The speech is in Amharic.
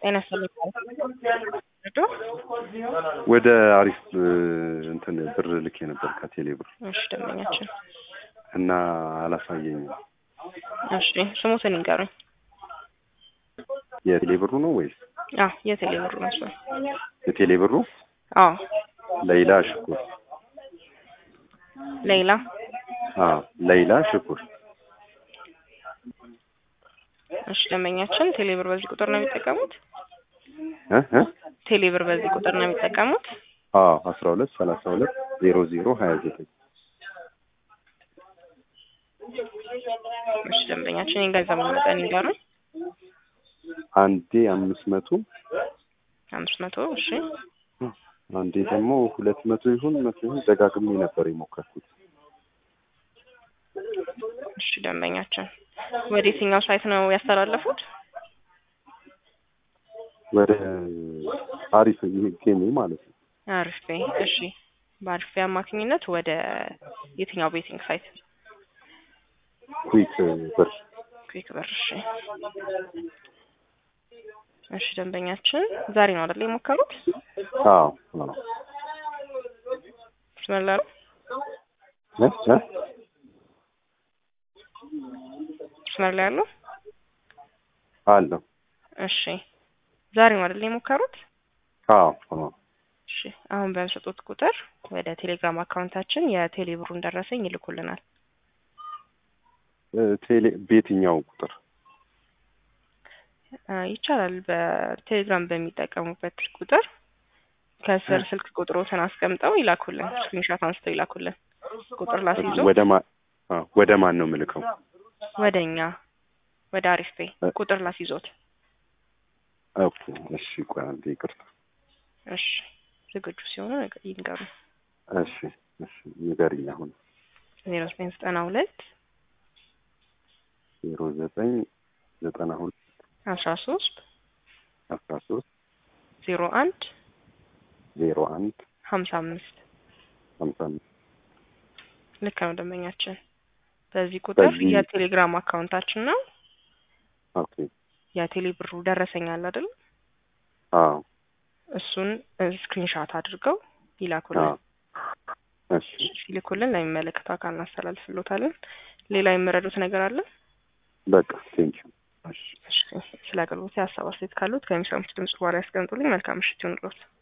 ጤና ይስጥልኝ። ወደ አሪፍ እንትን ብር ልኬ ነበር ከቴሌ ብር። እሺ ደንበኛችን እና አላሳየኝም። እሺ ስሙትን ይንገሩኝ። የቴሌ ብሩ ነው ወይስ? የቴሌ ብሩ ነው እሱ። የቴሌ ብሩ? ለይላ ሽኩር። ለይላ? ለይላ ሽኩር። እሺ ደንበኛችን ቴሌ ብር በዚህ ቁጥር ነው የሚጠቀሙት? ቴሌ ብር በዚህ ቁጥር ነው የሚጠቀሙት? 12 32 00 29። እሺ ደንበኛችን የገንዘብ መጠን ይንገሩኝ። አንዴ 500። እሺ አንዴ ደግሞ 200 ይሁን 100 ይሁን ደጋግሜ ነበር የሞከርኩት። እሺ ደንበኛችን ወደ የትኛው ሳይት ነው ያስተላለፉት? ወደ አሪፍ ጌም ማለት ነው። አሪፍ። እሺ በአሪፍ አማካኝነት ወደ የትኛው ቤቲንግ ሳይት? ኩዊክ ብር። እሺ ደንበኛችን ዛሬ ነው አይደል የሞከሩት? ስመላሉ ስመላሉ አለ። እሺ ዛሬ ነው አይደል የሞከሩት? እሺ አሁን በሚሰጡት ቁጥር ወደ ቴሌግራም አካውንታችን የቴሌ ብሩን ደረሰኝ ይልኩልናል። በየትኛው ቁጥር ይቻላል? በቴሌግራም በሚጠቀሙበት ቁጥር ከስር ስልክ ቁጥሮትን አስቀምጠው ይላኩልን። ስክሪንሾት አንስተው ይላኩልን። ቁጥር ላስይዞ ወደ ማን ነው የምልከው? ወደኛ ወደ አሪፍ ፔይ ቁጥር ላስይዞት። እሺ ቆይ አንዴ ይቅርታ። እሺ ዝግጁ ሲሆኑ ይንገሩ። እሺ ንገሪኝ አሁን። 0992 0992 13 13 01 01 55 ልክ ነው ደንበኛችን። በዚህ ቁጥር የቴሌግራም አካውንታችን ነው። ኦኬ የቴሌ ብሩ ደረሰኛል አይደል? እሱን ስክሪንሾት አድርገው ይላኩልን። እሺ ይልኩልን፣ ለሚመለከተው አካል እናስተላልፍሎታለን። ሌላ የሚረዱት ነገር አለ? በቃ ቴንኪው። እሺ ስለ አገልግሎት ሀሳብ አስተያየት ካሉት ከሚሰሙት ድምጽ በኋላ ያስቀምጡልኝ። መልካም ምሽት ይሁንልዎት።